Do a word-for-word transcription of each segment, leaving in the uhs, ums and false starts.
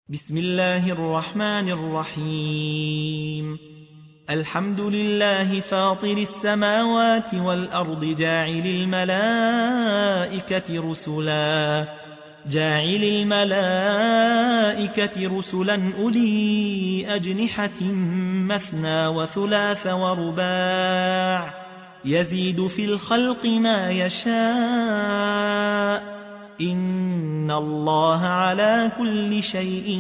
بسم الله الرحمن الرحيم. الحمد لله فاطر السماوات والأرض جاعل الملائكة رسلا جاعل الملائكة رسلا أولي أجنحة مثنى وثلاث ورباع يزيد في الخلق ما يشاء إن الله على كل شيء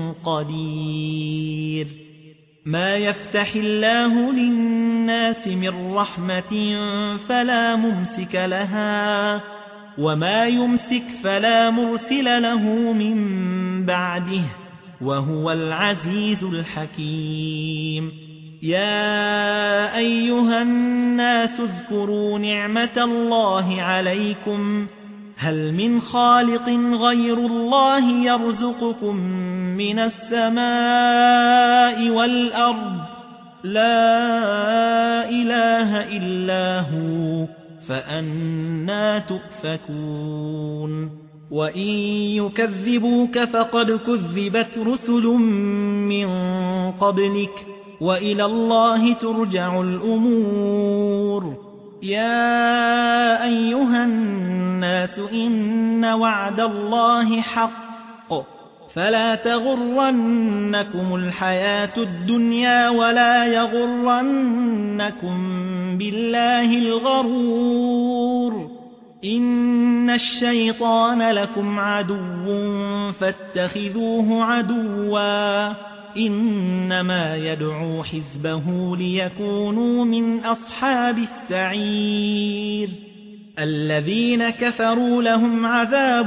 قدير. ما يفتح الله للناس من رحمة فلا ممسك لها وما يمسك فلا مرسل له من بعده وهو العزيز الحكيم. يا أيها الناس اذكروا نعمة الله عليكم هل من خالق غير الله يرزقكم من السماء والأرض لا إله إلا هو فأنى تؤفكون. وإن يكذبوك فقد كذبت رسل من قبلك وإلى الله ترجع الأمور. يا أيها الناس إن وعد الله حق فلا تغرنكم الحياة الدنيا ولا يغرنكم بالله الغرور. إن الشيطان لكم عدو فاتخذوه عدوا إنما يدعو حزبه ليكونوا من أصحاب السعير. الذين كفروا لهم عذاب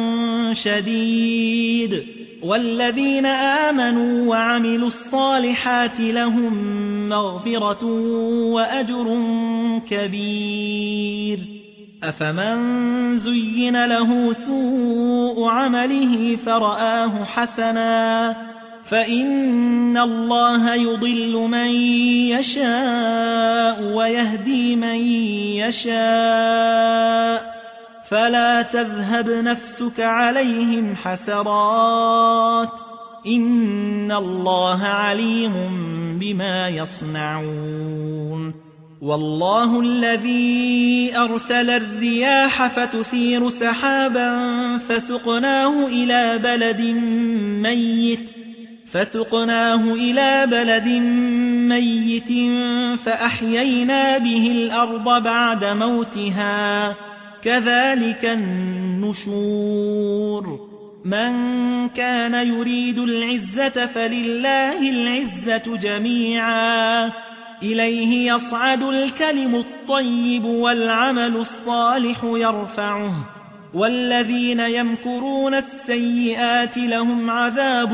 شديد والذين آمنوا وعملوا الصالحات لهم مغفرة وأجر كبير. أفمن زين له سوء عمله فرآه حسنا فإن الله يضل من يشاء ويهدي من يشاء فلا تذهب نفسك عليهم حسرات إن الله عليم بما يصنعون. والله الذي أرسل الرياح فتثير سحابا فسقناه إلى بلد ميت فسقناه إلى بلد ميت فأحيينا به الأرض بعد موتها كذلك النشور. من كان يريد العزة فلله العزة جميعا إليه يصعد الكلم الطيب والعمل الصالح يرفعه والذين يمكرون السيئات لهم عذاب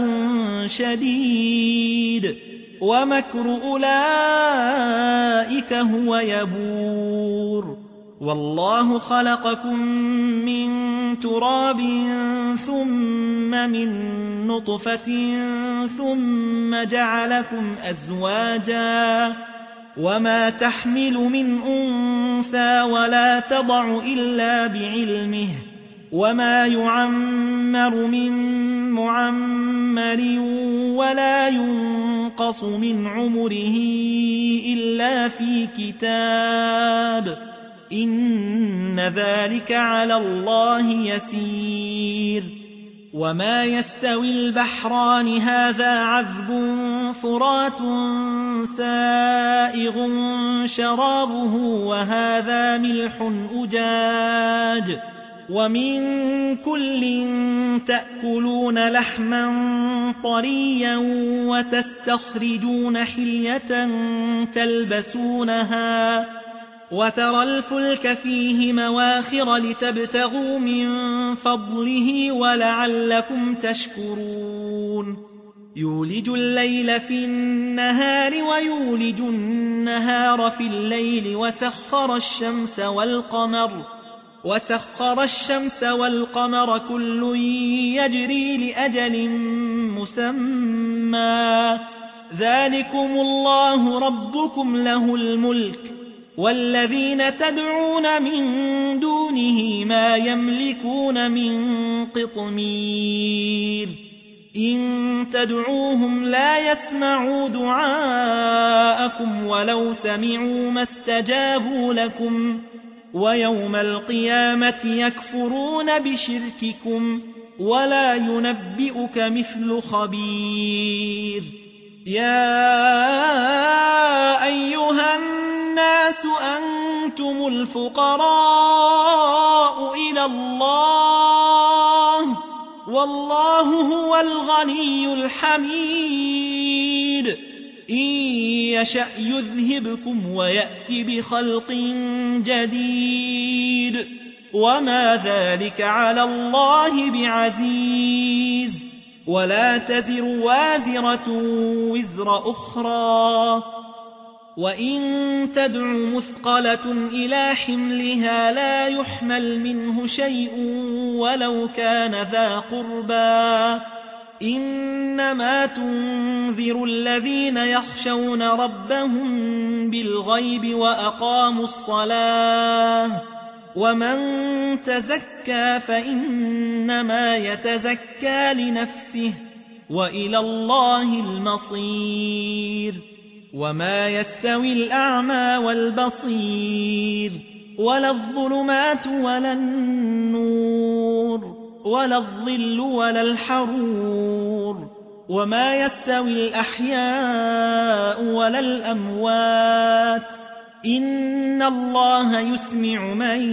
شديد ومكر أولئك هو يبور. والله خلقكم من تراب ثم من نطفة ثم جعلكم أزواجا وما تحمل من أنثى ولا تضع إلا بعلمه وما يعمر من معمر ولا ينقص من عمره إلا في كتاب إن ذلك على الله يسير. وما يستوي البحران هذا عذب فرات سائغ شرابه وهذا ملح أجاج ومن كل تأكلون لحما طريا وتستخرجون حلية تلبسونها وترى الفلك فيه مواخر لتبتغوا من فضله ولعلكم تشكرون. يولج الليل في النهار ويولج النهار في الليل وسخر الشمس والقمر وسخر الشمس والقمر كل يجري لأجل مسمى ذلكم الله ربكم له الملك والذين تدعون من دونه ما يملكون من قطمير إن تدعوهم لا يسمعوا دعاءكم ولو سمعوا ما استجابوا لكم ويوم القيامة يكفرون بشرككم ولا ينبئك مثل خبير. يا أيها الناس أنتم الفقراء إلى الله والله هو الغني الحميد. إن يشأ يذهبكم ويأتي بخلق جديد وما ذلك على الله بعزيز. ولا تزر وازرة وزر أخرى وإن تدع مثقلة إلى حملها لا يحمل منه شيء ولو كان ذا قربى. إنما تنذر الذين يخشون ربهم بالغيب وأقاموا الصلاة ومن تزكى فإنما يتزكى لنفسه وإلى الله المصير. وما يستوي الأعمى والبصير ولا الظلمات ولا النور ولا الظل ولا الحرور وما يستوي الأحياء ولا الأموات إن الله يسمع من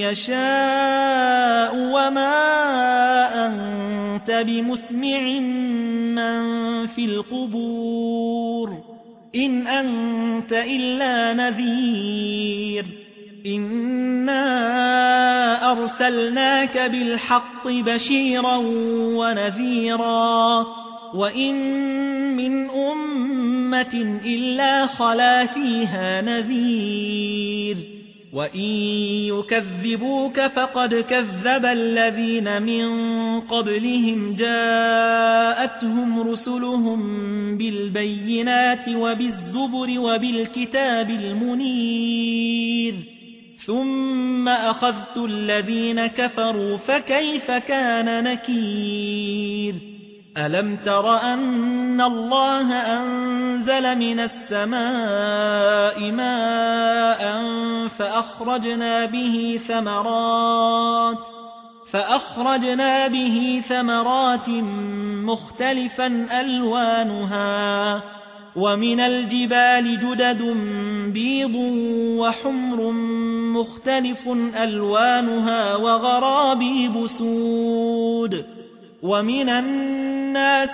يشاء وما أنت بمسمع من في القبور إن أنت إلا نذير. إنا أرسلناك بالحق بشيرا ونذيرا وإن من أمة إلا خلا فيها نذير. وإن يكذبوك فقد كذب الذين من قبلهم جاءتهم رسلهم بالبينات وبالزبر وبالكتاب المنير ثم أخذت الذين كفروا فكيف كان نكير. ألم تر أن الله أنزل من السماء ماء فأخرجنا به ثمرات فأخرجنا به ثمرات مختلفا ألوانها ومن الجبال جدد بيض وحمر مختلف ألوانها وغرابيب سود ومن الناس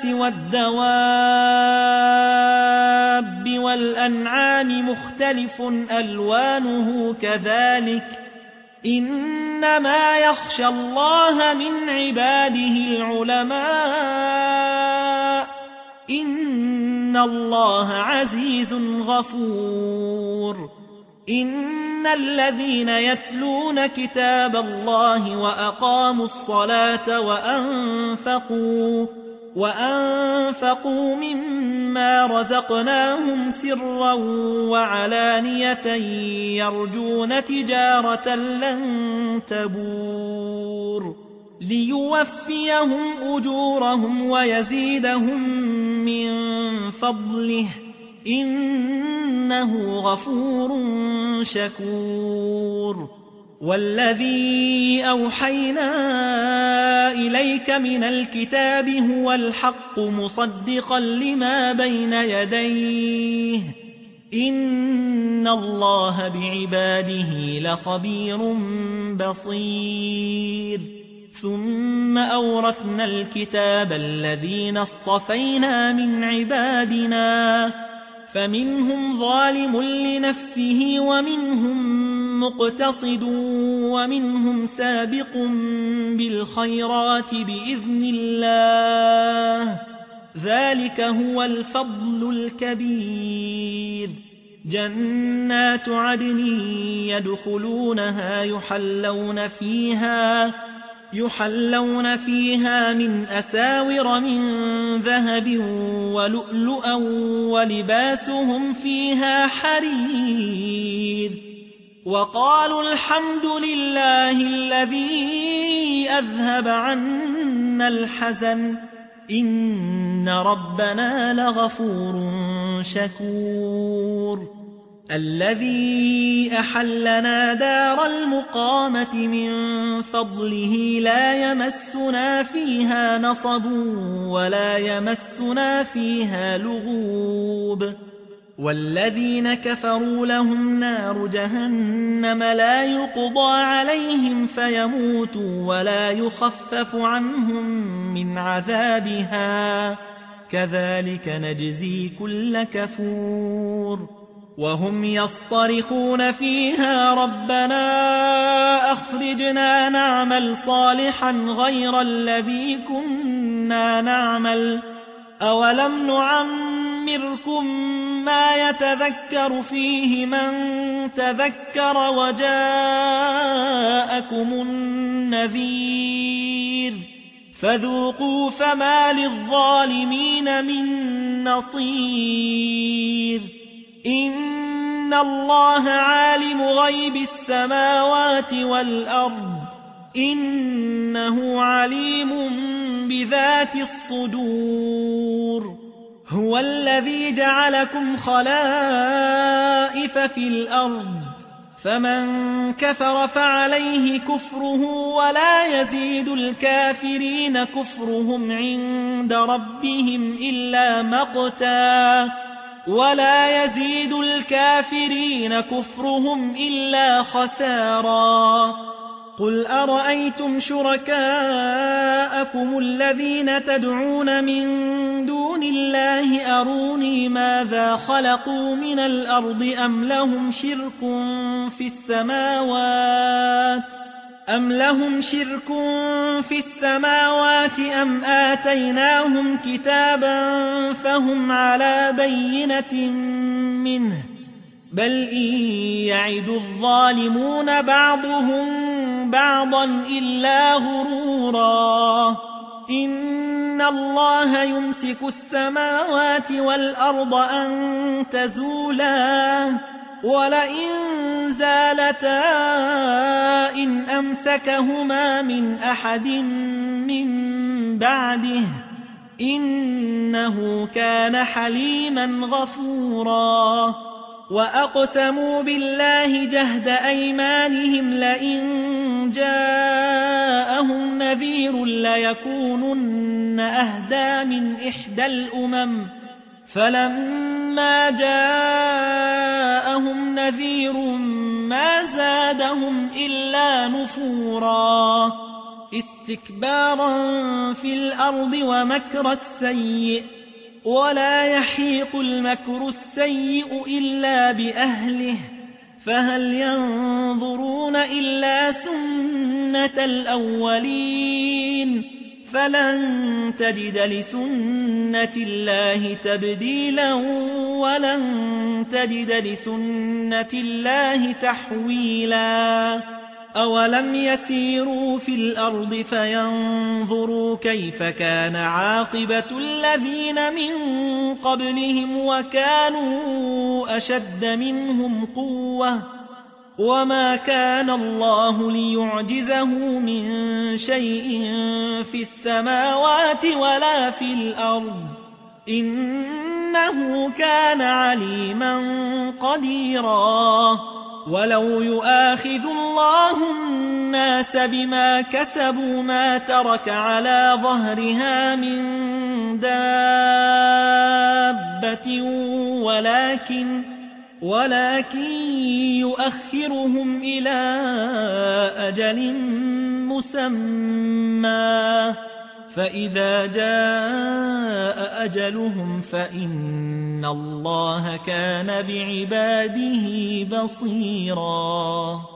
والدواب والأنعام مختلف ألوانه كذلك إنما يخشى الله من عباده العلماء إن الله عزيز غفور. إن الذين يتلون كتاب الله وأقاموا الصلاة وأنفقوا وأنفقوا مما رزقناهم سرا وعلانية يرجون تجارة لن تبور ليوفيهم أجورهم ويزيدهم من فضله إنه غفور شكور. والذي أوحينا إليك من الكتاب هو الحق مصدقا لما بين يديه إن الله بعباده لخبير بصير. ثم أورثنا الكتاب الذين اصطفينا من عبادنا فمنهم ظالم لنفسه ومنهم مقتصد ومنهم سابق بالخيرات بإذن الله ذلك هو الفضل الكبير. جنات عدن يدخلونها يحلون فيها يحلون فيها من أساور من ذهب ولؤلؤا ولباسهم فيها حرير. وقالوا الحمد لله الذي أذهب عنا الحزن إن ربنا لغفور شكور الذي أحلنا دار المقامة من فضله لا يمسنا فيها نصب ولا يمسنا فيها لغوب والذين كفروا لهم نار جهنم لا يقضى عليهم فيموتوا ولا يخفف عنهم من عذابها كذلك نجزي كل كفور وهم يصطرخون فيها ربنا أخرجنا نعمل صالحا غير الذي كنا نعمل أولم نعمركم ما يتذكر فيه من تذكر وجاءكم النذير فذوقوا فما للظالمين من نصير إن الله عالم غيب السماوات والأرض إنه عليم بذات الصدور هو الذي جعلكم خلائف في الأرض فمن كفر فعليه كفره ولا يزيد الكافرين كفرهم عند ربهم إلا مقتا ولا يزيد الكافرين كفرهم إلا خسارا قل أرأيتم شركاءكم الذين تدعون من دون الله أروني ماذا خلقوا من الأرض أم لهم شرك في السماوات أم لهم شرك في السماوات أم آتيناهم كتابا فهم على بينة منه بل إن يعد الظالمون بعضهم بعضا إلا غرورا إن الله يمسك السماوات والأرض أن تزولا ولئن زالتا إن أمسكهما من أحد من بعده إنه كان حليما غفورا وأقسموا بالله جهد أيمانهم لئن جاءهم نذير ليكونن أهدى من إحدى الأمم فلما جاءهم نذير ما زادهم إلا نفورا استكبارا في الأرض ومكر السيء ولا يحيق المكر السيء إلا بأهله فهل ينظرون إلا سنة الأولين فلن تجد لسنة الله تبديلا ولن تجد لسنة الله تحويلا أولم يسيروا في الأرض فينظروا كيف كان عاقبة الذين من قبلهم وكانوا أشد منهم قوة وما كان الله ليعجزه من شيء في السماوات ولا في الأرض إنه كان عليما قديرا ولو يؤاخذ الله الناس بما كسبوا ما ترك على ظهرها من دابة ولكن ولكن يؤخرهم إلى أجل مسمى فإذا جاء أجلهم فإن الله كان بعباده بصيرا.